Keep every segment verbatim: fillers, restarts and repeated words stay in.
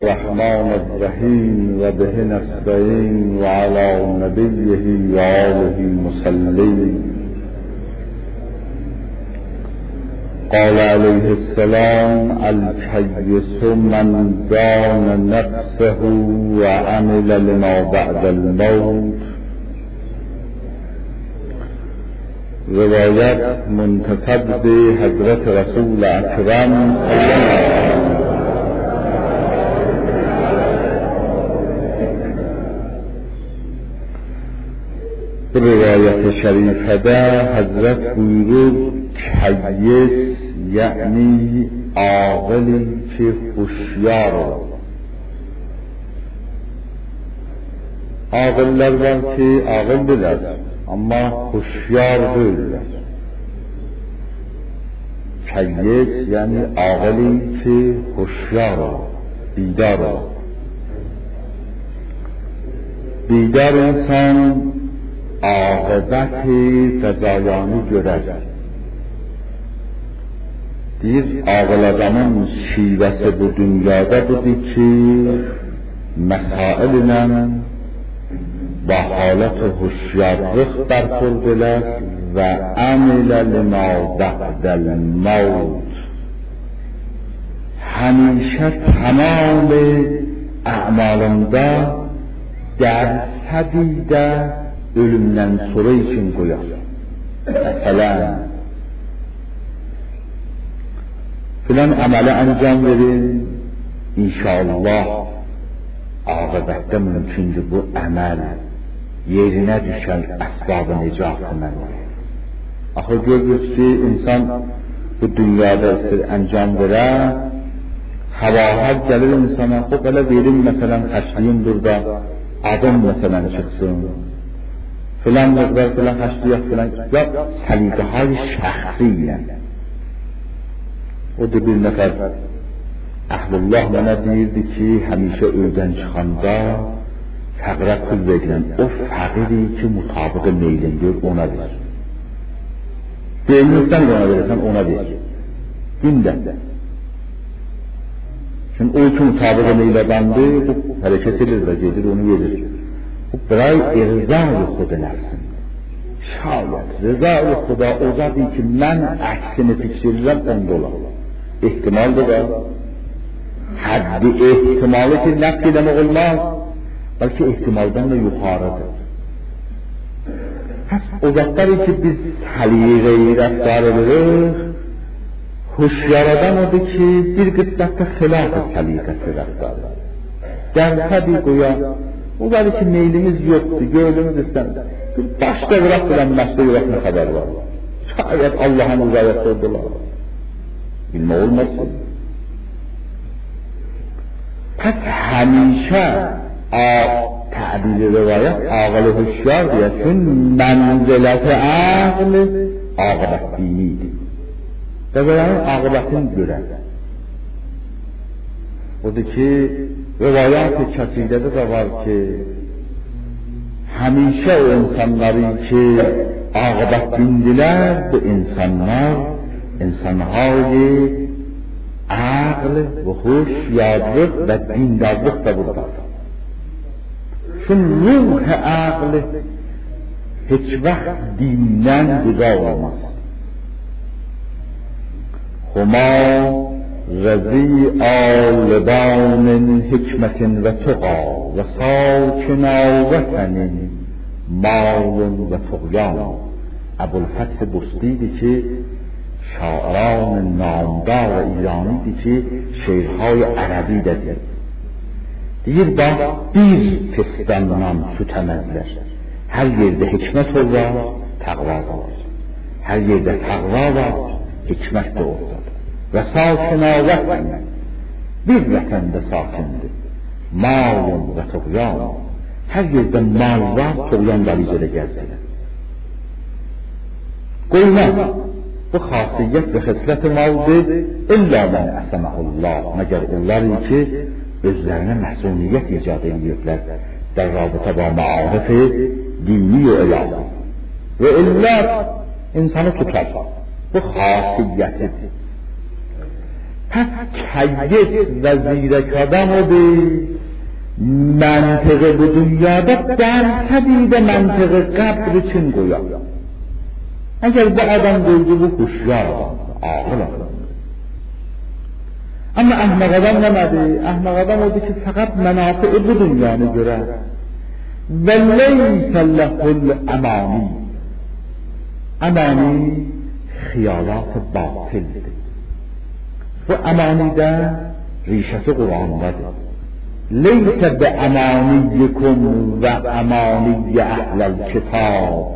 الرحمن الرحیم و به نستعین و علی نبیه و آله المصلین. قال علیه السلام: الکیس من دان نفسه و عمل لما بعد الموت. روایت منتسب به حضرت رسول اکرم صلی الله علیه و روایت شریفه ده حضرت بویرود کیس یعنی عاقلی که هوشیار. عاقل‌lar var ki ağıllılar ama hoşyar değiller. Keyyes yani ağılı ki hoşyar, bidar. Bidar insan عاقبت قضایانی görər. Deyir, ağıl adamın şivəsi bu dünyada budur ki, məsail ilə və halət-i huşyarlıq bərxurd elər və əmilə limə bə'dəl mevt. Həmişə tamam əmalında dərsədi də ölümdən sonra için qoyar. Məsələn, filan əmələ əncam verin, inşallah aqibətdə mümkündür bu əməl yerinə düşən əsbab-ı nicatı mənə. Axı görürüz ki, insan bu dünyada istir əncam verər, həvahət gəlir insana, o belə verin, məsələn, xəşliyim burada, adım məsələn çıxsın, filan مقدار filan xəşliyyət filan, ya səliqəhay şəxsi ilə. O da bir nəfər əhlullah mənə deyirdi ki, həmişə öydən çıxanda fəqrə pul verilən o fəqiri ki, mutabıqı meylin gör, ona ver. Beğenirsən ona verirsən, ona ver. Gündə. Çünki o ki mutabıqı meylədandı, bu hərəkət edir və gedir, onu verir. برای ارضای خود نفسم. شاید رضای خدا اوزادی که من عکسین فکریدم اون دلار احتمال داره، حد احتمالی که نفسی دم olmaz بلکه احتمالدن da yukarıdır. پس اوزادی که biz سلیقه‌ای رفتار edirik, hoşyaradan odur ki bir qıddətdə xilaf səliqəsi rəftar edir. Dərsə qoya o var ki meylimiz yoktu, gönlümüz istemdi. Bir başta bırak bilen başta yürekine haber var. Şayet Allah'ın uzayette oldular. Bilme olmasın. Pes hemişe ta'bili rivayet ağalı hüşyar diye çünkü menzeleti ağlı ağabet diniydi. Ve böyle ağabetin gören. Odur ki rivayat-ı kəsirdə də var ki, həmişə o insanları ki, ağabət bindilər, bu insanlar, insanları ağıl və huşyarlıq və dindarlıq da buradadır. Çünki ruh-ı ağlı heç vaxt dindən güza olmaz. Huma رضیع لبان حکمت و تقا و ساکنا وطن مال و طغیان. ابوالفتح بسطیدی که شاعران نامدار ایرانی دی که شعرهای عربی دادید deyir bax bir festandan süt əməzlər. Hər yerdə hikmət var, təqva var. Hər yerdə təqva var, hikmət də oradadır. Və sakina vətən, bir vətəndə sakindir. Malun və tuğyan, hər yerdə mal var, tuğyan qalicədə gəzdilir. Qoymaz, bu xasiyyət və xəslət-i maldır, illa mən əsəməhullah, məgər onlar ki, özlərinə məhsuniyyət icad ediblər, در رابطه با معارف دینی و الهی و illa insanı tutar. Bu xasiyyətidir. پس کیس و زیرک آدم و به منطقه به دنیا در تدید منطقه قبر چین گویا اگر با آدم گویده به خوشیار آقل آدم اما احمق آدم نمده احمق آدم بوده که فقط منافع به دنیا نگره و لیس له الامانی امانی خیالات باطل و امانی ده ریشت قرآن ده لیس به امانیکم و امانی اهل الکتاب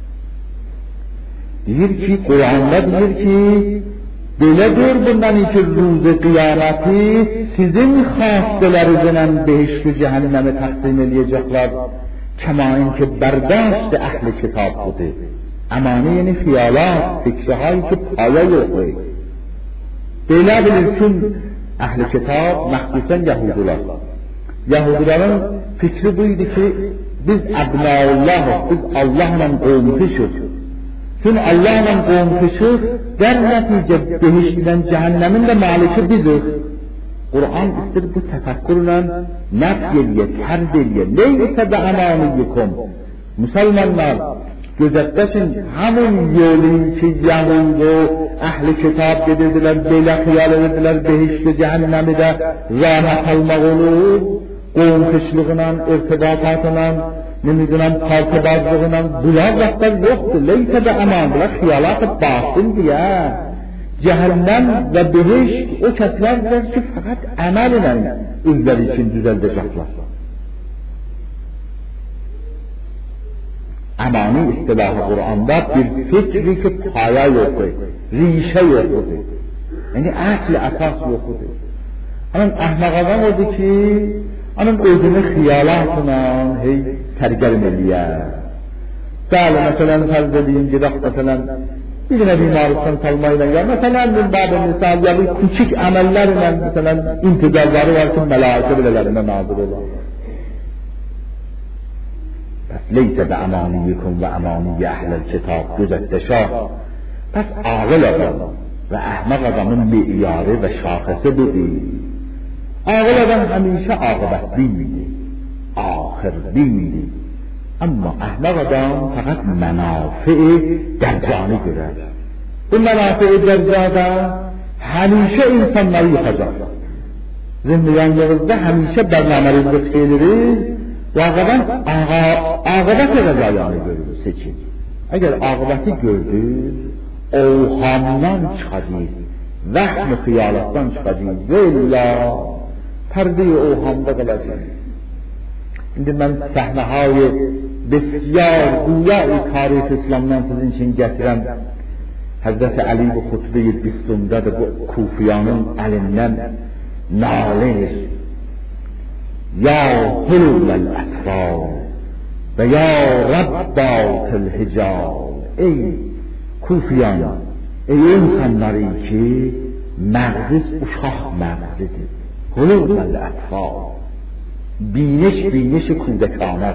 دیر کی قرآن ده دیر کی بله دور بندنی که روز قیامتی سیزین خواستلرزنن بهشت و جهنم تقسیم الیجاقلار کما این که برداشت اهل کتاب بوده امانه یعنی خیالات فکرهایی که پایه یوقه بله بلید چون اهل کتاب مخصوصا یهودولار یهودولاران فکر بویده که biz ابناء الله biz Allah'la قوم شد چون Allah'la قوم شد در نتیجه بهشتیدن جهنمین de maliki biziz Kur'an ister bu tefekkürle nefyeliye, terzeliye neyse de amaniyikum Müslümanlar gözetlesin hemen yolu ki Yahud o ehli kitap dediler böyle khiyal ediler behişte cehennemi de rahat almak olur قوم kışlığından, irtibatatından nemidinden, parçabazlığından bular vaktan yoktu leyse de amandılar khiyalat-ı batıl diye cehennem ve behişt o keslerdir ki fakat amel ile özleri için düzeldecekler. Amani istilahı Kur'an'da bir fikri ki paya yoktu, rişe yoktu. Yani asli asas yoktu. Ama ahmak adam oldu ki onun özünü xiyalatla hey sergilmeliye. Bəli, məsələn, fərz edeyim ki, məsələn, bir nə bimarlıqdan salmayla ya, məsələn, bir babı misal ya, bir küçük əməllərlə, məsələn, intizarları var ki, məlaisə bilələrində nazır olur. Bəs leysə də əmaniyyikum və əmaniyyə əhləl kitab gözətdəşa. Bəs ağıl adam və əhmək adamın meyarı və şaxəsi budur. ağıl adam hمیشه عاقبت بینیده آخر بینیده اما احمق آدم فقط منافع درجانی گرد اون منافع درجاده همیشه انسان نوی خجار زندگان یوزده همیشه برنامه رزق خیلی ریز واقعا عاقبت رضایانی görür seçin اگر عاقبتی gördür اوهامdan çıkacağız vهم خیالاتtan çıkacağız ویلا پرده اوهامda kalacağız şimdi ben sahneهای بسیار گویای تاریخ اسلامdan sizin için getiren Hazreti Ali bu hutbe-i بیستمdə de bu kufiyanın elinden nalir ya hulul atfal ve ya rabbatul hicab ey kufiyan ey insanları ki mağziz uşaq mağzidir hulul atfal biniş biniş kudekânet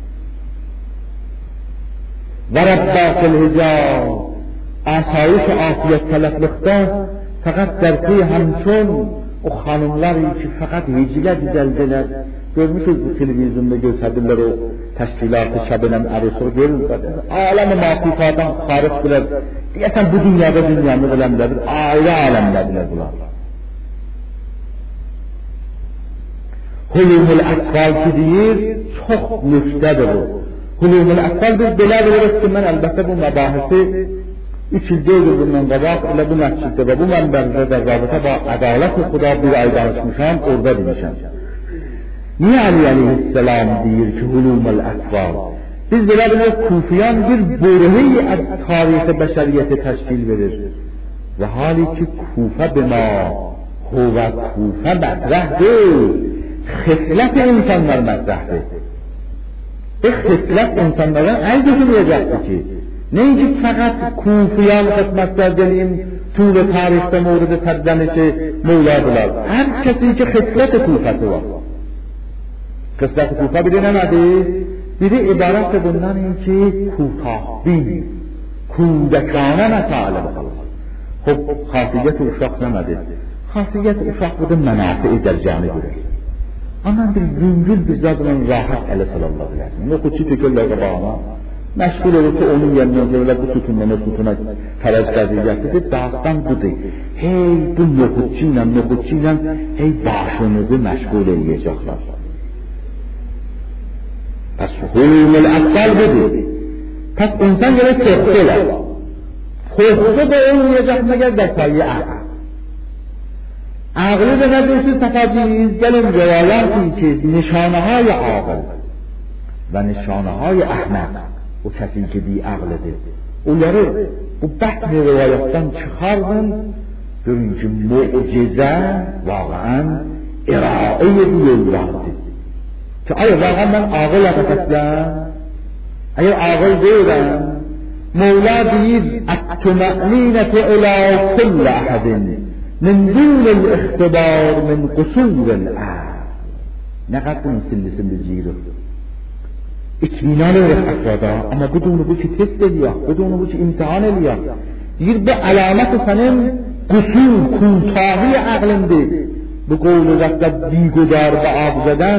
ve rabbatul hicab asayış afiyet tələblikdə fəqət dərki həmçün o xanımlar ki fəqət hiclə düzəldilər görmüşüz bu televizyonda göstərdilər o təşkilatı şəbinəm ərisur görürlər aləmi mafifatdan xarif bilər deyəsən bu dünyada dünyanı biləmdədir ayrı aləmdədirlər bunlar hulumul ətqal ki deyir çox nüftədir bu hulumul ətqal biz belə biliriz ki mən əlbəttə bu məbahisi üç il dört il bundan qabaq elə bu məsciddə və bu mənbərdə də rabitə və ədalət-i xuda bir ay danışmışam, orada demişəm. Niyə Ali aleyhisselam deyir ki, hulumul ətvar? Biz belə bilir, kufiyan bir bürheyi tarixi bəşəriyyəti təşkil verir. Və hali ki, kufə bima, huvə kufə mətrəhdir. Xislət insanlar mətrəhdir. Bu xislət insanlardan əl götürməyəcəkdir ki, neydi fakat kufiyan hikmetler geleyim tuğla tarihte mevrudu terzenişi Mevladılar. Her kesi ki hıslet-i kufası var. Hıslet-i kufa bilinemedi. Biri ibaret bundan ki kutahbin, kudekane mesale bakalım. Hop, hasiyet uşak demedi. خاصیت اشاق بوده منافع در جانب بوده آنها bir yüngül bir zadla rahat ele sallallahu aleyhi ve sellem. O kutu tekerlerle bağına meşgul olursa onun yerine böyle bu sütunla ne sütuna teraz qaziyətidir. Dağdan budur. Hey bu nohutçuyla nohutçuyla hey başınızı meşgul edəcəklər. Pes hulumul akbal budur. Pes insan göre korkuyorlar. Korkusu da olmayacak meğer detayı akıl. عقل به نظرش تفاویز گلیم روایاتی که نشانه های عاقل و نشانه های احمق و کسی که بی عقلده اونları bu بطن روایاتtan çıkardın görün ki mucize واقعا ارائه bir yol vardı ki اگر واقعا من عاقل هستم اگر عاقل değilim مولا deyir الطمأنینة الی كل احد من دون الاختبار من قصور العقل ne kadar bunun sillisi bilgiyle itminal olarak akrada ama بدون bu ki test ediyor بدون bu ki imtihan ediyor bir bu alamet senin قصور کوتاهی عقلنده bu قول رفت بیگدار به آب زدن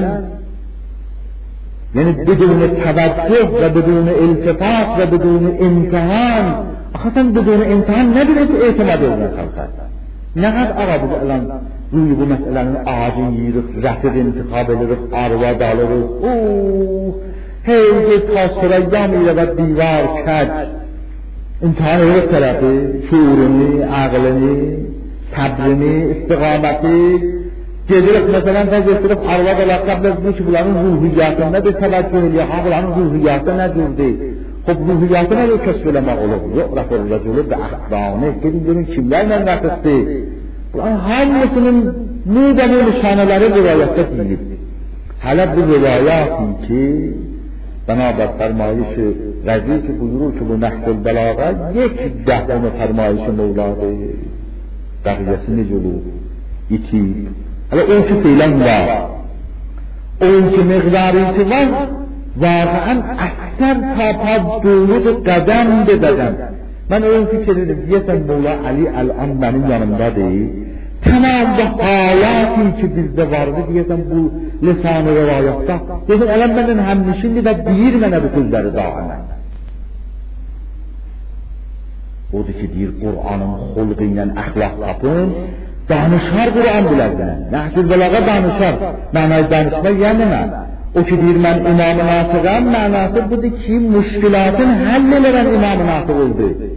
یعنی بدون توجه و بدون التفات و بدون امتحان اصلا بدون امتحان نداره که اعتماد اون خلقه نقد آقا بود الان روی bu meselenin ağacın yiyirik, rəfiq intikab edirik, arvad alırıq, ooo, heyce tasirəyyam ilə və divar, kəc, imtihan edirik tərəfi, şuurunu, ağlını, səbrini, istiqaməti, gedirik, məsələn, təzəstirib, arvad alaq, qəbləz bu ki, bunların ruhiyyatında bir təvəccüh ediyor, ha, bunların ruhiyyatı nədirdir? خب روحیات رو کشف علماء olur. Yu'raf el-raculu bi-ahsanihi. Gedin görün kimlerle nakıstı. Bunların hangisinin nidemi nişaneleri rivayette değil. Hala bu rivayatı ki banaber fermayişi Razi ki buyurur ki bu Nehd-ül Belaga yek dehonu fermayişi Mevla'dır. Baqiyesi necə olur? İki. Hala on ki fiilen var. On ki miqdarisi var. واقعا اکثر تا پا دولود قدم به بدن من اون فکر دیدم دیدم مولا علی الان benim yanımdadır tamam bu حالاتی که bizde vardı دیدم bu lisan-ı rivayette dedim الان benim həmşindi və deyir mənə bu sözləri daima odur ki deyir Qur'anın xulqı ilə əxlaq tapın danışar Qur'an bilərdin Nəhd-ül Belaga danışar mənay danışma yəni nə o ki deyir mən İmam-ı Nasıqam mənası budur ki müşkilatın həll eləyən İmam-ı Nasıq oldu